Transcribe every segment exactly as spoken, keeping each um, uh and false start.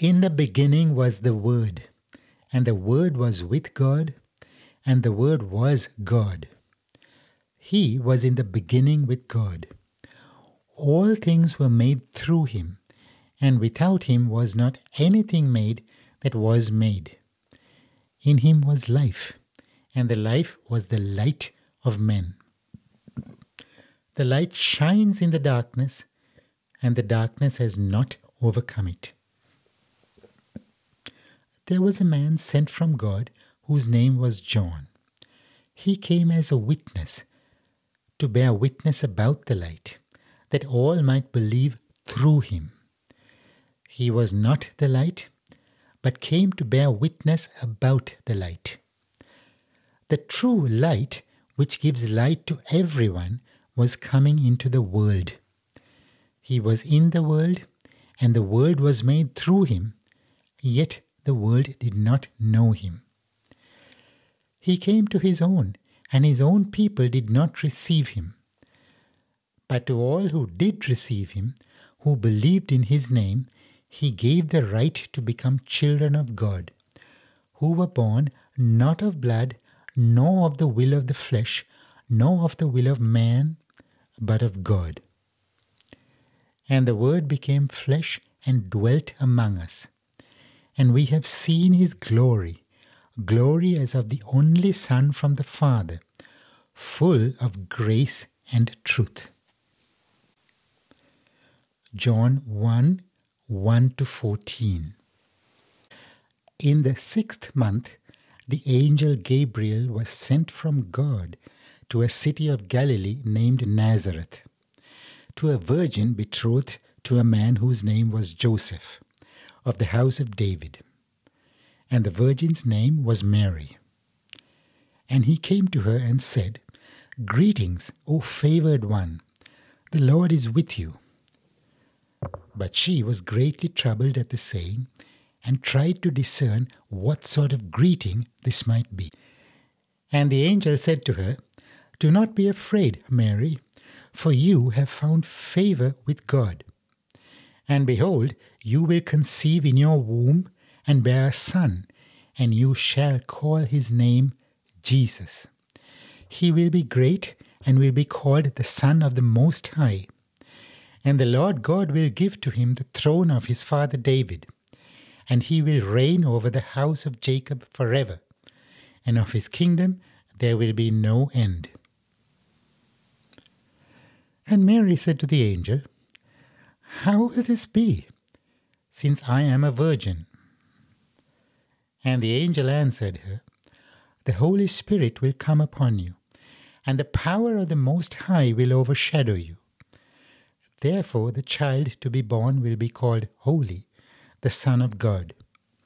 In the beginning was the Word, and the Word was with God, and the Word was God. He was in the beginning with God. All things were made through him, and without him was not anything made that was made. In him was life, and the life was the light of men. The light shines in the darkness, and the darkness has not overcome it. There was a man sent from God whose name was John. He came as a witness to bear witness about the light, that all might believe through him. He was not the light, but came to bear witness about the light. The true light, which gives light to everyone, was coming into the world. He was in the world, and the world was made through him, yet the world did not know him. He came to his own, and his own people did not receive him. But to all who did receive him, who believed in his name, he gave the right to become children of God, who were born not of blood, nor of the will of the flesh, nor of the will of man, but of God. And the Word became flesh and dwelt among us. And we have seen his glory, glory as of the only Son from the Father, full of grace and truth. John one, one to fourteen. In the sixth month, the angel Gabriel was sent from God to a city of Galilee named Nazareth, to a virgin betrothed to a man whose name was Joseph, of the house of David. And the virgin's name was Mary. And he came to her and said, "Greetings, O favored one, the Lord is with you." But she was greatly troubled at the saying, and tried to discern what sort of greeting this might be. And the angel said to her, "Do not be afraid, Mary, for you have found favor with God. And behold, you will conceive in your womb and bear a son, and you shall call his name Jesus. He will be great and will be called the Son of the Most High. And the Lord God will give to him the throne of his father David, and he will reign over the house of Jacob forever, and of his kingdom there will be no end." And Mary said to the angel, "How will this be, since I am a virgin?" And the angel answered her, "The Holy Spirit will come upon you, and the power of the Most High will overshadow you. Therefore the child to be born will be called Holy, the Son of God.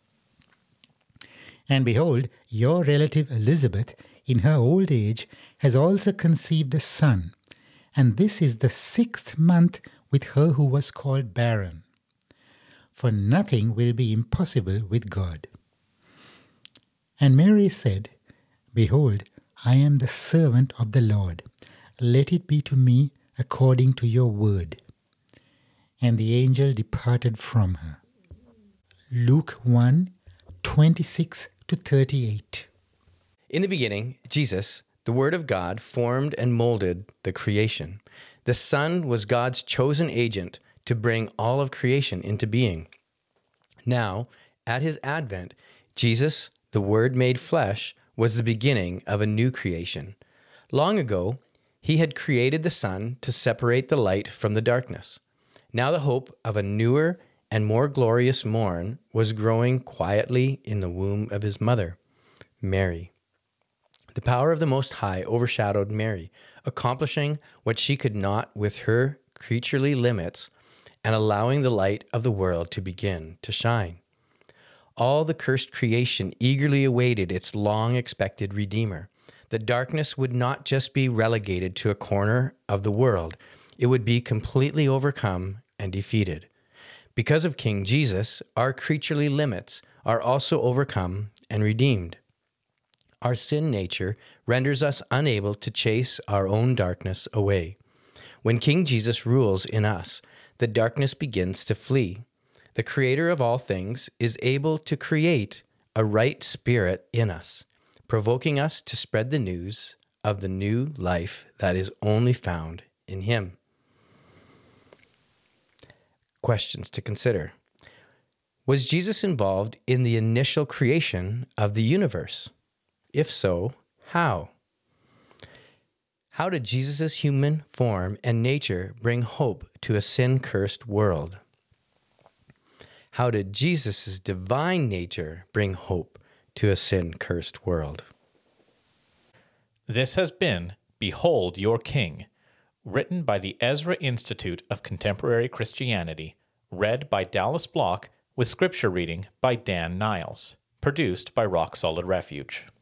And behold, your relative Elizabeth, in her old age, has also conceived a son, and this is the sixth month with her who was called barren. For nothing will be impossible with God." And Mary said, "Behold, I am the servant of the Lord. Let it be to me according to your word." And the angel departed from her. Luke one, twenty-six to thirty-eight. In the beginning, Jesus, the Word of God, formed and molded the creation. The Son was God's chosen agent to bring all of creation into being. Now, at his advent, Jesus, the Word made flesh, was the beginning of a new creation. Long ago, he had created the sun to separate the light from the darkness. Now the hope of a newer and more glorious morn was growing quietly in the womb of his mother, Mary. The power of the Most High overshadowed Mary, accomplishing what she could not with her creaturely limits and allowing the light of the world to begin to shine. All the cursed creation eagerly awaited its long-expected Redeemer. The darkness would not just be relegated to a corner of the world. It would be completely overcome and defeated. Because of King Jesus, our creaturely limits are also overcome and redeemed. Our sin nature renders us unable to chase our own darkness away. When King Jesus rules in us, the darkness begins to flee. the creator of all things, is able to create a right spirit in us, provoking us to spread the news of the new life that is only found in him. Questions to consider. Was Jesus involved in the initial creation of the universe? If so, how? How did Jesus' human form and nature bring hope to a sin-cursed world? How did Jesus' divine nature bring hope to a sin-cursed world? This has been Behold Your King, written by the Ezra Institute of Contemporary Christianity, read by Dallas Block, with scripture reading by Dan Niles, produced by Rock Solid Refuge.